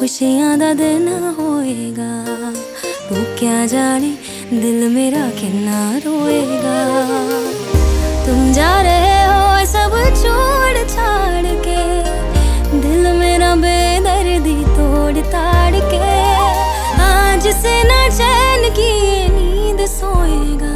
खुशियां दा दिन होएगा। तू क्या जाने दिल मेरा कितना रोएगा। तुम जा रहे हो सब छोड़ छाड़ के, दिल मेरा बेदर्दी तोड़ ताड़ के। आज से ना चैन की ये नींद सोएगा।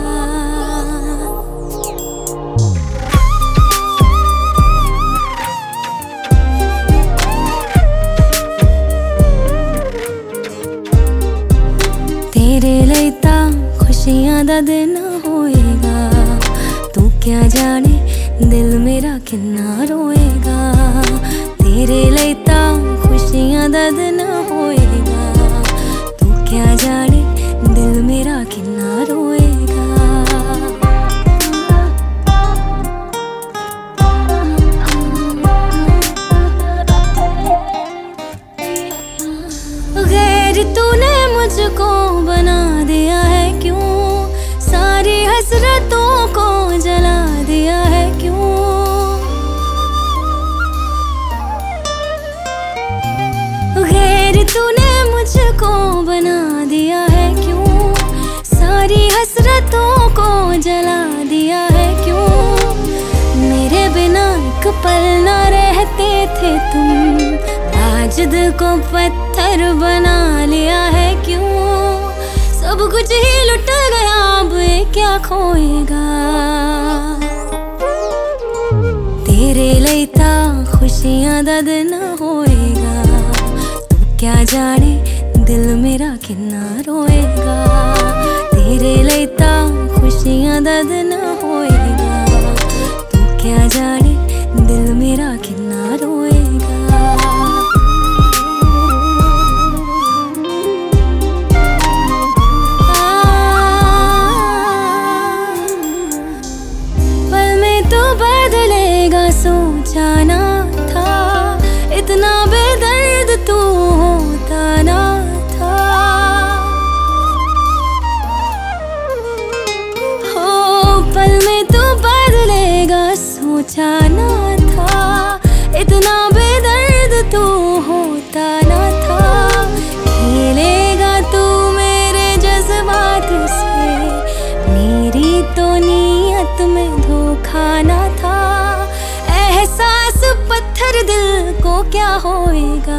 तेरे लईता खुशियां दा दिन होएगा। तू क्या जाने दिल मेरा कितना रोएगा। तेरे लईता खुशियां दा दिन होएगा। तू क्या जाने दिल मेरा कितना रोएगा। गैर तूने मुझको बना दिया है क्यों, सारी हसरतों को जला दिया है क्यों। गैर तूने मुझको बना दिया है क्यों, सारी हसरतों को जला दिया है क्यों। मेरे बिना एक पल ना रहते थे तुम, आज दिल को पत्थर बना लिया है क्यों। सब कुछ ही लुट गया, अब ये क्या खोएगा। तेरे लईता खुशियां दा दिन होएगा। तू क्या जाने दिल मेरा कितना रोएगा। तेरे लईता खुशियां दा दिन होएगा। तू क्या जाने दिल मेरा कितना रोएगा। बदलेगा सोचा ना था, इतना बेदर्द तू होता ना था। हो पल में तू बदलेगा सोचा ना था, इतना बेदर्द तू होता ना था। खेलेगा तू मेरे जज्बात से, मेरी तो नीयत में धोखा ना था। एहसास पत्थर दिल को क्या होएगा।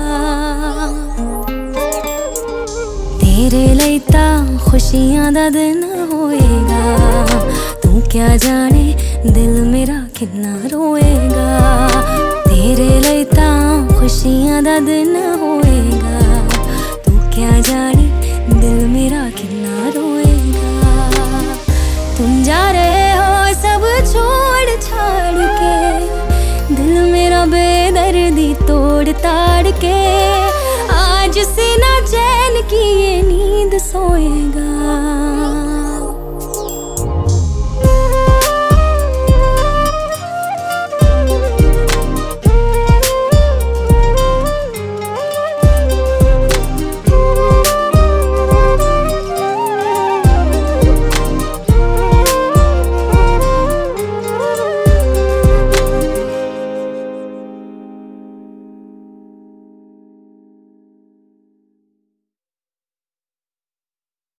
तेरे लईता खुशियां दा दिन होएगा। तू क्या जाने दिल मेरा कितना रोएगा। तेरे लईता खुशियां दा दिन होएगा। तू क्या जाने दिल मेरा कितना रोएगा। तुम जा रहे हो सब छोड़ छाड़ के, दिल मेरा बेदर्दी तोड़ ताड़ के। आज से ना चैन की ये नींद सोएगा।